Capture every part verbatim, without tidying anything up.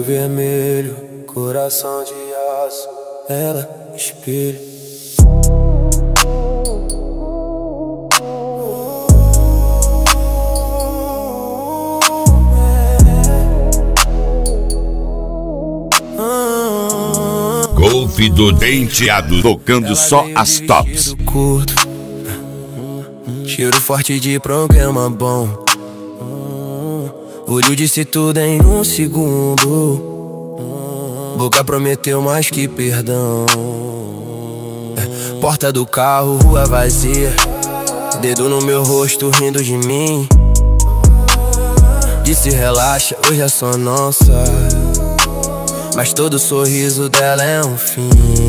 olho vermelho, coração de aço, ela espelho. Golf do Denteado, tocando só as tops. Curto, cheiro forte de programa bom. Olho disse tudo em um segundo. Boca prometeu mais que perdão. Porta do carro, rua vazia. Dedo no meu rosto rindo de mim. Disse relaxa, hoje é só nossa. Mas todo sorriso dela é um fim.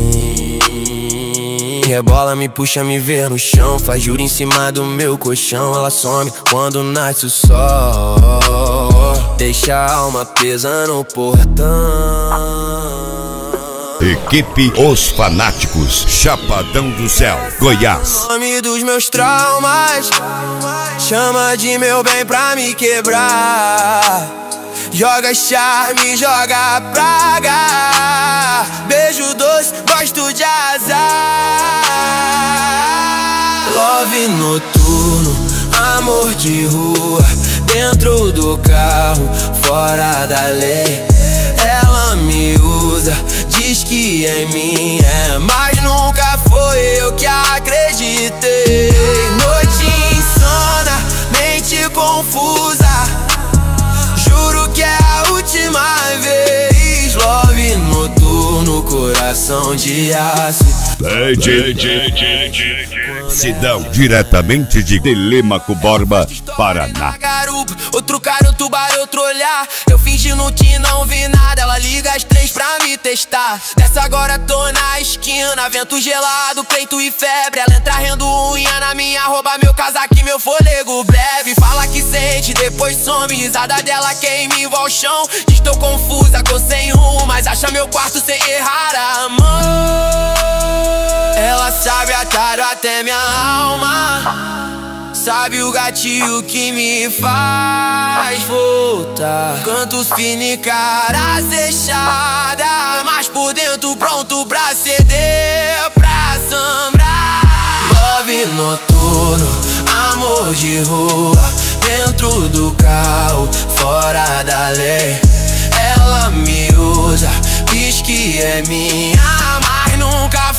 Rebola, me puxa, me vê no chão. Faz juro em cima do meu colchão. Ela some quando nasce o sol. Deixa a alma presa no portão. Equipe Os Fanáticos, Chapadão do Céu, Goiás. Nome dos meus traumas, chama de meu bem pra me quebrar. Joga charme, joga praga. Beijo doce, gosto de azar. Love noturno, amor de rua. Dentro do carro, fora da lei. Ela me usa, diz que é minha, mas nunca foi eu que acreditei. Noite insana, mente confusa. Juro que é a última vez. Love noturno, coração de aço. Sidão, diretamente de Telêmaco Borba, Paraná. Outro cara, outro bar, outro olhar. Eu fingindo que não vi nada. Ela liga às três pra me testar. Dessa agora tô na esquina. Vento gelado, peito e febre. Ela entra rendo unha na minha roupa. Meu casaco e meu fôlego breve. Fala que sente, depois some. Risada dela queima igual ao chão. Estou confusa, tô sem rumo. Mas acha meu quarto sem errar a mão. Ela sabe atar até minha alma. Sabe o gatilho que me faz voltar. Cantos fino e cara fechada, mas por dentro pronto pra ceder, pra sambrar. Love noturno, amor de rua. Dentro do carro, fora da lei. Ela me usa, diz que é minha, mas nunca